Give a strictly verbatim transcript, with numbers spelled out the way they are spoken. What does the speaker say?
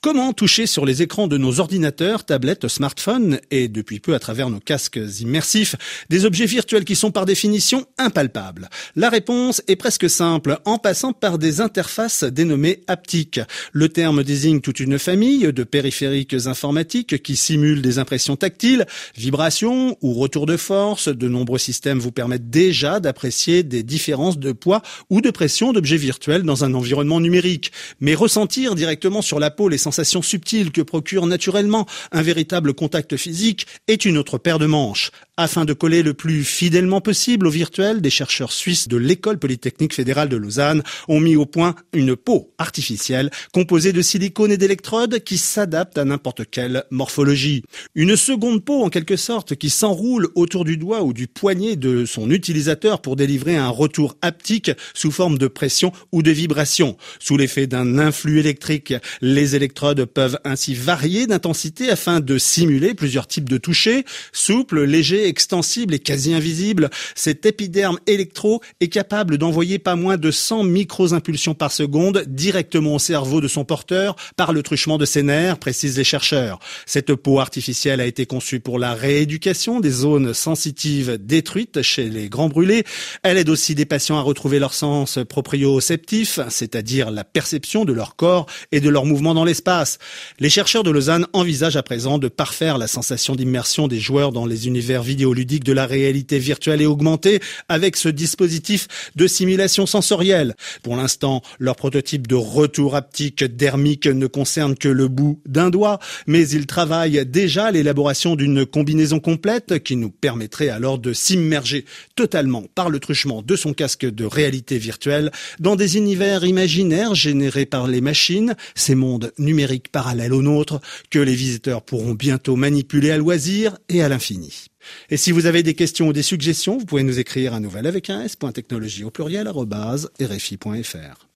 Comment toucher sur les écrans de nos ordinateurs, tablettes, smartphones et depuis peu à travers nos casques immersifs des objets virtuels qui sont par définition impalpables? La réponse est presque simple, en passant par des interfaces dénommées haptiques. Le terme désigne toute une famille de périphériques informatiques qui simulent des impressions tactiles, vibrations ou retours de force. De nombreux systèmes vous permettent déjà d'apprécier des différences de poids ou de pression d'objets virtuels dans un environnement numérique. Mais ressentir directement sur la peau les sensations subtiles que procure naturellement un véritable contact physique est une autre paire de manches. Afin de coller le plus fidèlement possible au virtuel, des chercheurs suisses de l'École Polytechnique Fédérale de Lausanne ont mis au point une peau artificielle composée de silicone et d'électrodes qui s'adapte à n'importe quelle morphologie. Une seconde peau en quelque sorte qui s'enroule autour du doigt ou du poignet de son utilisateur pour délivrer un retour haptique sous forme de pression ou de vibration. Sous l'effet d'un influx électrique, les électrodes peuvent ainsi varier d'intensité afin de simuler plusieurs types de touchés, souples, légers, extensible et quasi invisible. Cet épiderme électro est capable d'envoyer pas moins de cent micro-impulsions par seconde directement au cerveau de son porteur par le truchement de ses nerfs, précisent les chercheurs. Cette peau artificielle a été conçue pour la rééducation des zones sensitives détruites chez les grands brûlés. Elle aide aussi des patients à retrouver leur sens proprioceptif, c'est-à-dire la perception de leur corps et de leurs mouvements dans l'espace. Les chercheurs de Lausanne envisagent à présent de parfaire la sensation d'immersion des joueurs dans les univers vidéoludique de la réalité virtuelle et augmentée avec ce dispositif de simulation sensorielle. Pour l'instant, leur prototype de retour haptique dermique ne concerne que le bout d'un doigt, mais ils travaillent déjà à l'élaboration d'une combinaison complète qui nous permettrait alors de s'immerger totalement par le truchement de son casque de réalité virtuelle dans des univers imaginaires générés par les machines, ces mondes numériques parallèles aux nôtres que les visiteurs pourront bientôt manipuler à loisir et à l'infini. Et si vous avez des questions ou des suggestions, vous pouvez nous écrire à nouvelle avec un s.technologie au pluriel arobase rfi point fr.